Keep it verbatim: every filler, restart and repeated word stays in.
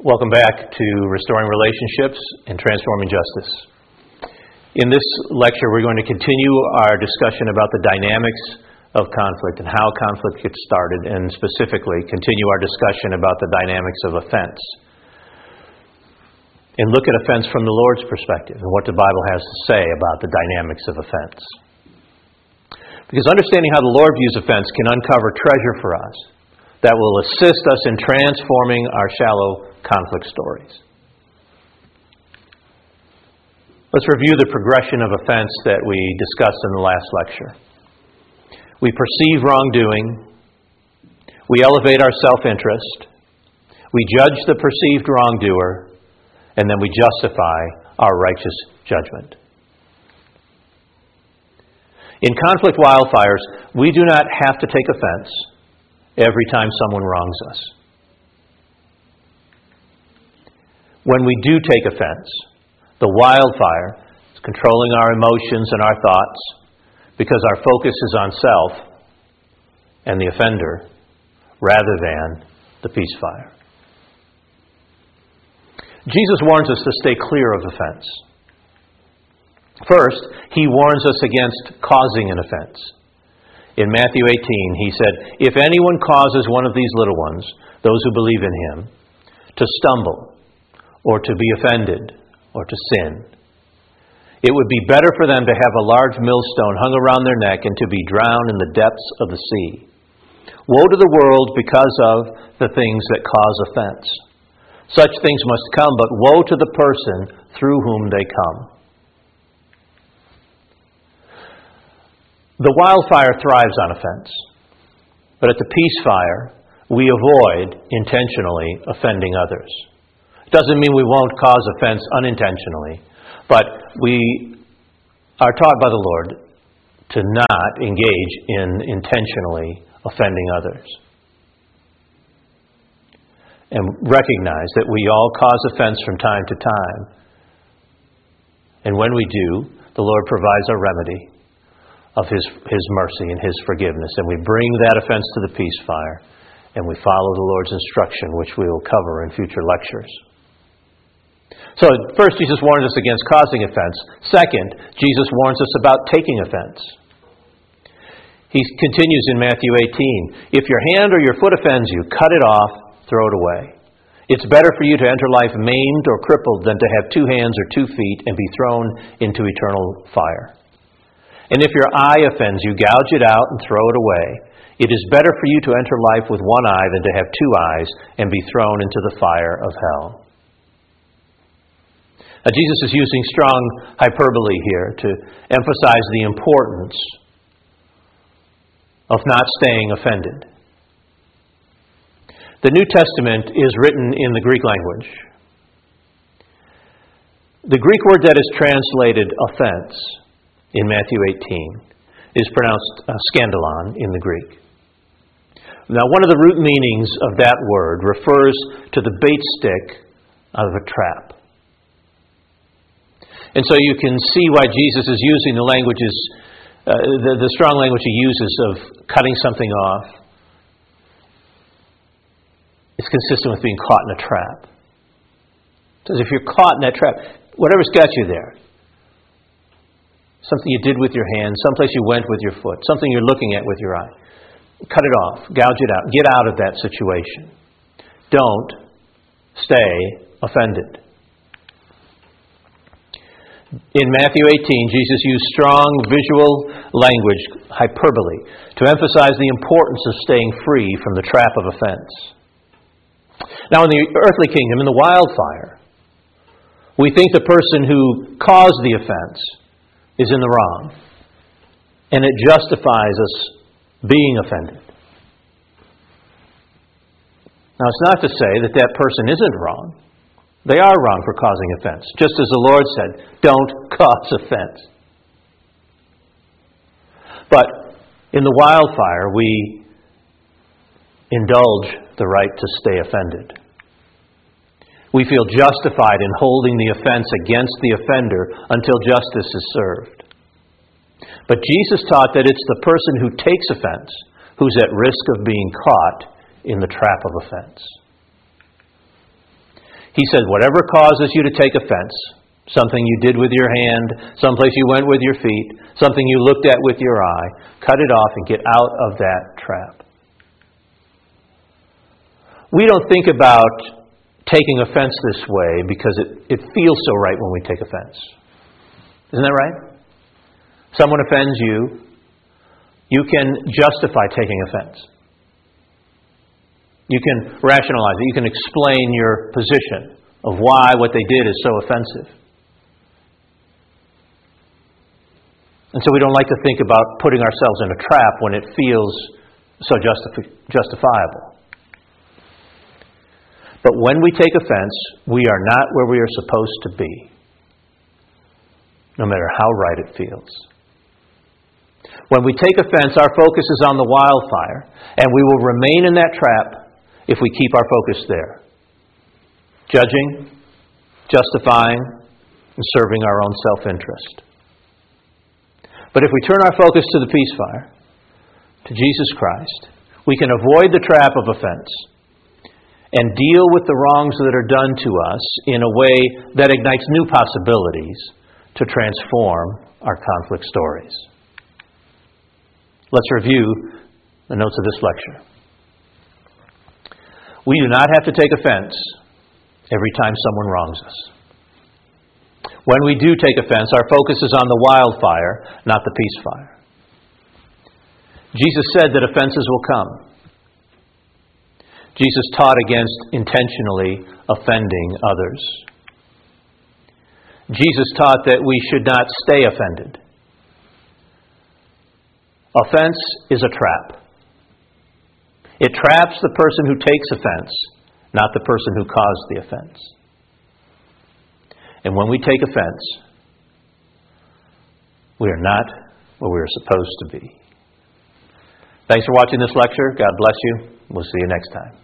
Welcome back to Restoring Relationships and Transforming Justice. In this lecture, we're going to continue our discussion about the dynamics of conflict and how conflict gets started, and specifically continue our discussion about the dynamics of offense. And look at offense from the Lord's perspective and what the Bible has to say about the dynamics of offense. Because understanding how the Lord views offense can uncover treasure for us that will assist us in transforming our shallow conflict stories. Let's review the progression of offense that we discussed in the last lecture. We perceive wrongdoing. We elevate our self-interest. We judge the perceived wrongdoer. And then we justify our righteous judgment. In conflict wildfires, we do not have to take offense every time someone wrongs us. When we do take offense, the wildfire is controlling our emotions and our thoughts because our focus is on self and the offender rather than the peace fire. Jesus warns us to stay clear of offense. First, he warns us against causing an offense. In Matthew eighteen, he said, "If anyone causes one of these little ones, those who believe in him, to stumble, or to be offended, or to sin, it would be better for them to have a large millstone hung around their neck and to be drowned in the depths of the sea. Woe to the world because of the things that cause offense. Such things must come, but woe to the person through whom they come." The wildfire thrives on offense, but at the peace fire, we avoid intentionally offending others. It doesn't mean we won't cause offense unintentionally, but we are taught by the Lord to not engage in intentionally offending others. And recognize that we all cause offense from time to time. And when we do, the Lord provides a remedy of His, His mercy and His forgiveness. And we bring that offense to the peace fire, and we follow the Lord's instruction, which we will cover in future lectures. So, first, Jesus warns us against causing offense. Second, Jesus warns us about taking offense. He continues in Matthew eighteen, "If your hand or your foot offends you, cut it off, throw it away. It's better for you to enter life maimed or crippled than to have two hands or two feet and be thrown into eternal fire. And if your eye offends you, gouge it out and throw it away. It is better for you to enter life with one eye than to have two eyes and be thrown into the fire of hell." Now, Jesus is using strong hyperbole here to emphasize the importance of not staying offended. The New Testament is written in the Greek language. The Greek word that is translated offense in Matthew eighteen is pronounced uh, scandalon in the Greek. Now, one of the root meanings of that word refers to the bait stick of a trap. And so you can see why Jesus is using the languages, uh, the, the strong language he uses of cutting something off. It's consistent with being caught in a trap. Because if you're caught in that trap, whatever's got you there, something you did with your hand, someplace you went with your foot, something you're looking at with your eye, cut it off, gouge it out, get out of that situation. Don't stay offended. In Matthew eighteen, Jesus used strong visual language, hyperbole, to emphasize the importance of staying free from the trap of offense. Now, in the earthly kingdom, in the wildfire, we think the person who caused the offense is in the wrong, and it justifies us being offended. Now, it's not to say that that person isn't wrong. They are wrong for causing offense. Just as the Lord said, don't cause offense. But in the wildfire, we indulge the right to stay offended. We feel justified in holding the offense against the offender until justice is served. But Jesus taught that it's the person who takes offense who's at risk of being caught in the trap of offense. He said, whatever causes you to take offense, something you did with your hand, someplace you went with your feet, something you looked at with your eye, cut it off and get out of that trap. We don't think about taking offense this way because it, it feels so right when we take offense. Isn't that right? Someone offends you, you can justify taking offense. You can rationalize it. You can explain your position of why what they did is so offensive. And so we don't like to think about putting ourselves in a trap when it feels so justifi- justifiable. But when we take offense, we are not where we are supposed to be, no matter how right it feels. When we take offense, our focus is on the wildfire, and we will remain in that trap if we keep our focus there, judging, justifying, and serving our own self-interest. But if we turn our focus to the peace fire, to Jesus Christ, we can avoid the trap of offense and deal with the wrongs that are done to us in a way that ignites new possibilities to transform our conflict stories. Let's review the notes of this lecture. We do not have to take offense every time someone wrongs us. When we do take offense, our focus is on the wildfire, not the peace fire. Jesus said that offenses will come. Jesus taught against intentionally offending others. Jesus taught that we should not stay offended. Offense is a trap. It traps the person who takes offense, not the person who caused the offense. And when we take offense, we are not where we are supposed to be. Thanks for watching this lecture. God bless you. We'll see you next time.